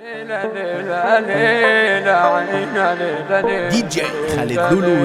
دي جي خالد لولو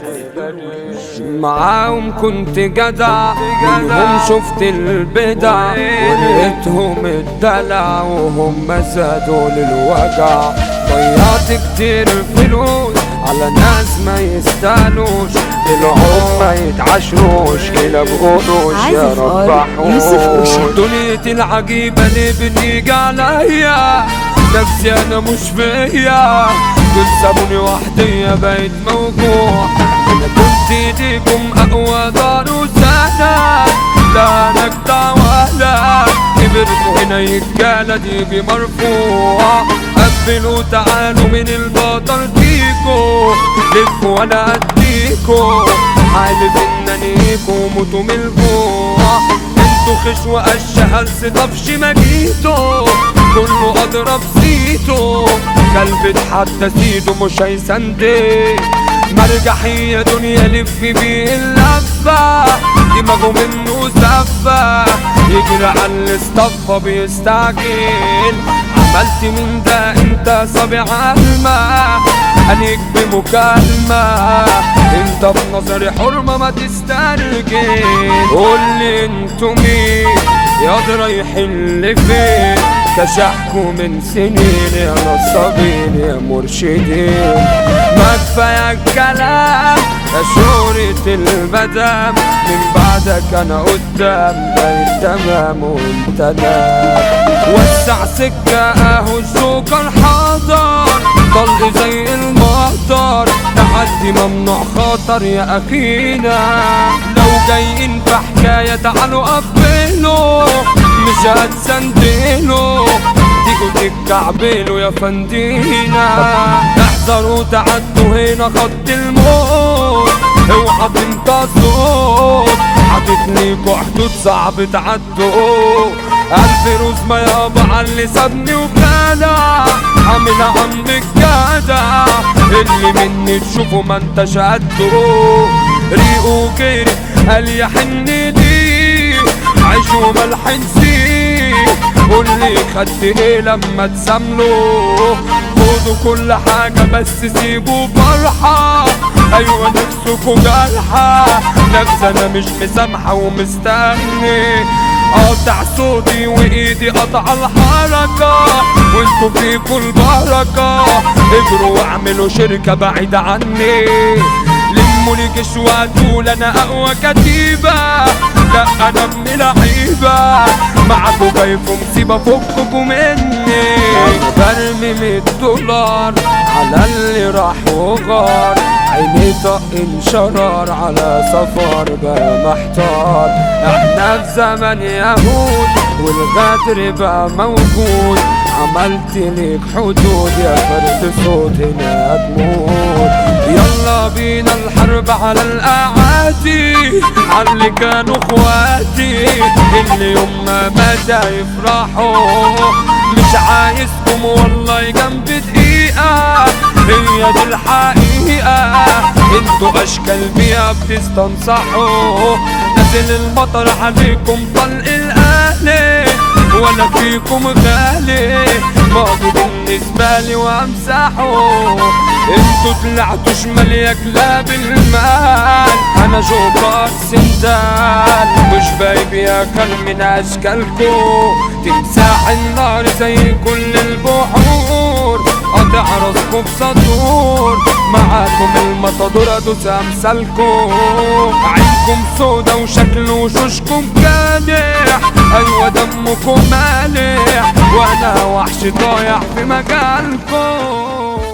ريمكس. معاهم كنت جدع منهم شفت البدع ولقيتهم الدلع وهم زادوا للوجع. ضيعت كتير فلوس على ناس ما يستاهلوش، العود ما يتعشروش كلا بقروش يا رب احوش. دنيتي العجيبة اللي بتيجي عليا نفسي انا مش فيا، دول سابوني وحدي بقيت موجوع. انا كنت ايديكم اقوى دار وسند، لا انا اجدع ولا كبرت هنا يتجالد يجي مرفوع. قبلوا تعالوا من البطل فيكو لفوا وانا اديكو، حالف اننيكو موتوا من الجوع. انتو خش وقش هلس طفش ما جيتو، كله اضرب سيتو كلب حتى سيدو مش هيسندي. مرجحية دنيا لف بيه اللفة، دماغه منه زفة يجري على الاصطفة بيستعجل. عملت من ده انت صابع علمة عليك بمكالمة، انت في نظري حرمة ما تسترجل. قولي انتو مين يا رايحين اللي فين، كشحكوا من سنين يا نصابين يا مرشدين. ما كفاية الكلام يا شهرة المدام، من بعدك انا قدام بقيت تمام وانت نام. وسع سكة اهو الجوكر حاضر، طلق زي المطر تحدي ممنوع خطر يا اخينا. لو جايين في حكاية تعالوا قبلوا مش هتسندلوا، تيجوا تتكعبلوا يا فندينا. احذروا تعدوا هنا خط الموت، اوعى تنتصوا حاطط ليكوا حدود صعب تعدوا. ألف رزمة يابا عاللي سابني وجدع، عامل عمك جدع اللي مني تشوفه ما انتش قده. ريقه جري قال يا حنيتي عيش وملح نسيه، قولي خدت ايه لما تساملوا. خدوا كل حاجة بس سيبوا فرحة، ايوه نفسكوا جرحة، نفسي انا مش مسامحة ومستني. قاطع صوتي وايدي قطع الحركة، وانتوا فيكوا البركة. اجروا واعملوا شركة بعيدة عني، لموا لي جيش وهتقول انا اقوى كتيبة. لا انا ابن لعيبة معاكوا جاي في مصيبة فككوا مني. برمي $100 على اللي راح وغار، عيني طق انشرار على سفر بقى محتار. احنا في زمن يهود والغدر بقى موجود، عملت ليك حدود يا فرد صوت هنا هتموت. يلا بينا الحرب على الاعادي، عاللي كانوا اخواتي اللي يوم ما مات يفرحوا. مش عايزكم والله جنب دقيقة، هي دي الحقيقة. انتوا اشكال بيها بتستنصحوا، نازل المطر عليكم طلق الاهلي ولا فيكم غالي، ماضي بالنسبة لي وامسحه. انتوا طلعتوا شمال يا كلاب المال، انا جوكر سندال مش بايب يا كل من اشكالكو. تمساح النار زي كل البحور، قطع راسكم بسطور، معاكم المطادور ادوس امثالكم. عينكم سودا وشكل وشوشكم جانح، ايوه دمكم مالح وانا وحش ضايع في مجالكم.